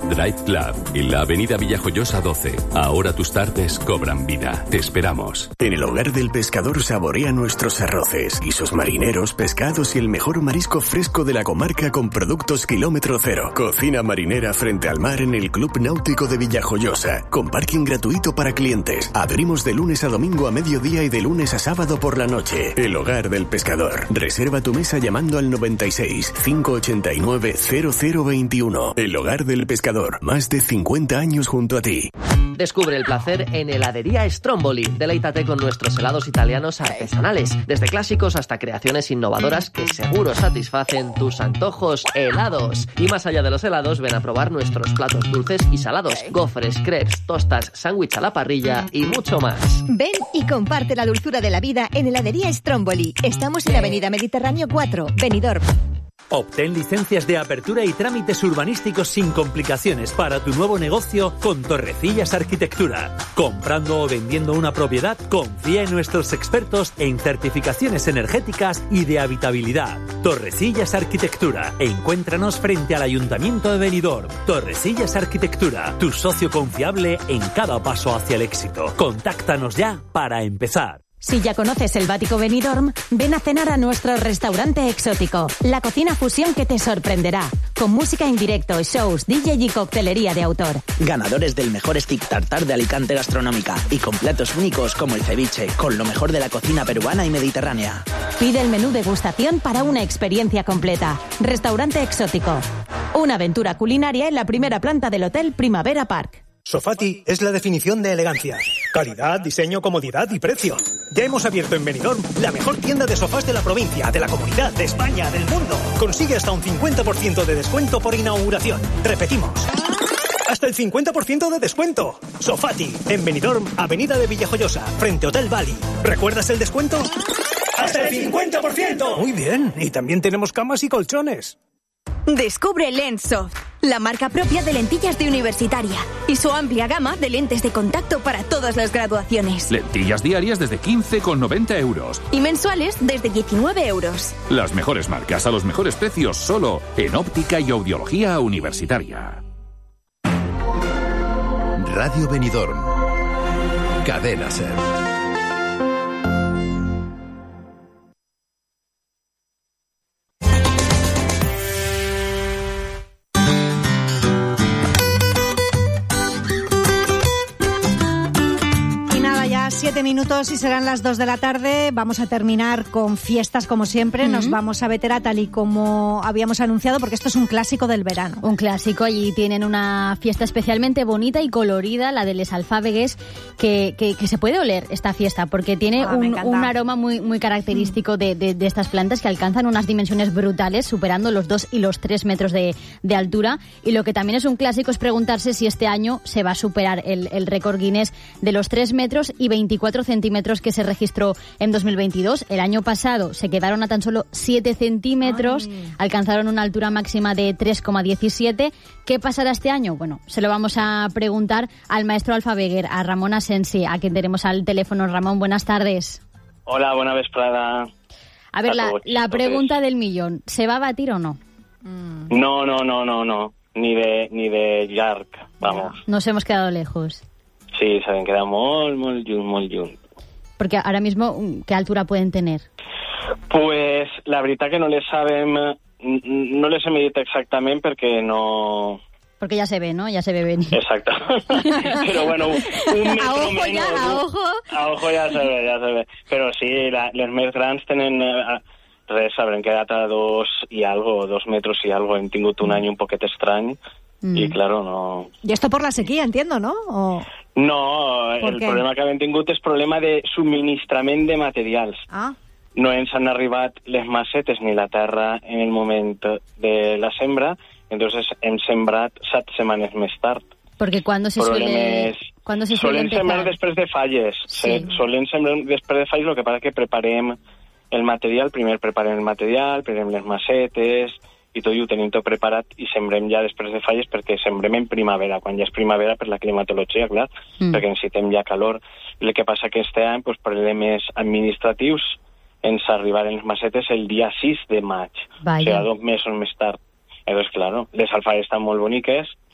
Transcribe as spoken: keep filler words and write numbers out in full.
Drive Club, en la avenida Villajoyosa doce. Ahora tus tardes cobran vida. Te esperamos. En el Hogar del Pescador saborea nuestros arroces, guisos marineros, pescados y el mejor marisco fresco de la comarca con productos kilómetro cero. Cocina marinera frente al mar en el Club Náutico de Villajoyosa, con parking gratuito para clientes. Abrimos de lunes a domingo a mediodía y de lunes a sábado por la noche. El Hogar del Pescador. Reserva tu mesa llamando al noventa y seis, cinco ochenta y nueve, cero cero veintiuno. El Hogar del Pescador. Más de cincuenta años junto a ti. Descubre el placer en Heladería Stromboli. Deleítate con nuestros helados italianos artesanales, desde clásicos hasta creaciones innovadoras que seguro satisfacen tus antojos helados. Y más allá de los helados, ven a probar nuestros platos dulces y salados, gofres, crepes, tostas, sándwich a la parrilla y mucho más. Ven y comparte la dulzura de la vida en Heladería Stromboli. Estamos en Avenida Mediterráneo cuatro, Benidorm. Obtén licencias de apertura y trámites urbanísticos sin complicaciones para tu nuevo negocio con Torrecillas Arquitectura. Comprando o vendiendo una propiedad, confía en nuestros expertos en certificaciones energéticas y de habitabilidad. Torrecillas Arquitectura. Encuéntranos frente al Ayuntamiento de Benidorm. Torrecillas Arquitectura, tu socio confiable en cada paso hacia el éxito. Contáctanos ya para empezar. Si ya conoces el Bático Benidorm, ven a cenar a nuestro restaurante exótico, la cocina fusión que te sorprenderá, con música en directo, shows, D J y coctelería de autor. Ganadores del mejor stick tartar de Alicante Gastronómica y con platos únicos como el ceviche, con lo mejor de la cocina peruana y mediterránea. Pide el menú degustación para una experiencia completa. Restaurante exótico. Una aventura culinaria en la primera planta del Hotel Primavera Park. Sofati es la definición de elegancia. Calidad, diseño, comodidad y precio. Ya hemos abierto en Benidorm la mejor tienda de sofás de la provincia, de la comunidad, de España, del mundo. Consigue hasta un cincuenta por ciento de descuento por inauguración. Repetimos. Hasta el cincuenta por ciento de descuento. Sofati, en Benidorm, Avenida de Villajoyosa, frente Hotel Bali. ¿Recuerdas el descuento? ¡Hasta el cincuenta por ciento! Muy bien. Y también tenemos camas y colchones. Descubre Lenssoft, la marca propia de lentillas de universitaria y su amplia gama de lentes de contacto para todas las graduaciones. Lentillas diarias desde quince con noventa euros. Y mensuales desde diecinueve euros. Las mejores marcas a los mejores precios solo en óptica y audiología universitaria. Radio Benidorm. Cadena Ser. Siete minutos y serán las dos de la tarde. Vamos a terminar con fiestas como siempre. Uh-huh. Nos vamos a Vetera tal y como habíamos anunciado, porque esto es un clásico del verano. Un clásico. Allí tienen una fiesta especialmente bonita y colorida, la de Les Alfábegues, que, que, que se puede oler esta fiesta porque tiene ah, un, un aroma muy, muy característico de, de, de estas plantas que alcanzan unas dimensiones brutales, superando los dos y los tres metros de, de altura. Y lo que también es un clásico es preguntarse si este año se va a superar el, el récord Guinness de los tres metros y veinticuatro centímetros que se registró en dos mil veintidós. El año pasado se quedaron a tan solo siete centímetros, Ay. alcanzaron una altura máxima de tres coma diecisiete. ¿Qué pasará este año? Bueno, se lo vamos a preguntar al maestro alfabeguer, a Ramón Asensi, a quien tenemos al teléfono. Ramón, buenas tardes. Hola, buena vesprada. A ver, la, la pregunta del millón, ¿se va a batir o no? No, no, no, no, no. Ni de, ni de llarg, vamos. Nos hemos quedado lejos. Sí, saben queda molt, molt lluny, molt lluny. Porque ahora mismo, ¿qué altura pueden tener? Pues la veritat que no les sabem, no les he medit exactament perquè no... Porque ya se ve, ¿no? Ya se ve venir. Exacto. Pero bueno, un metro a ojo menos, ya, a ojo. A ojo ya se ve, ya se ve. Pero sí, la, les més grans tenen... Eh, res, habrem quedat a dos i algo, dos metros i algo. Hem tingut un any un poquet estrany. Mm. Y claro, no... Y esto por la sequía, entiendo, ¿no? ¿O... No, el qué? problema que hem tingut és problema de subministrament de materials. Ah. No ens han arribat les macetes ni la terra en el moment de la sembra, entonces hem sembrat set setmanes més tard. Porque cuando se Problemes... suele... Cuando se suele solen empezar... sembrar després de falles. Sí. Solen sembrar després de falles, el que passa que preparem el material, primer preparem el material, preparem les macetes... i tot i ho tenim tot preparat i sembrem ja després de falles perquè sembrem en primavera, quan ja és primavera per la climatologia, clar, mm. perquè necessitem ja calor. El que passa que este any, pues, problemes administratius, ens arribaren les macetes el dia sis de maig, Vaya. o sigui, dos mesos més tard. Entonces, claro, les alfàbegues estan molt boniques,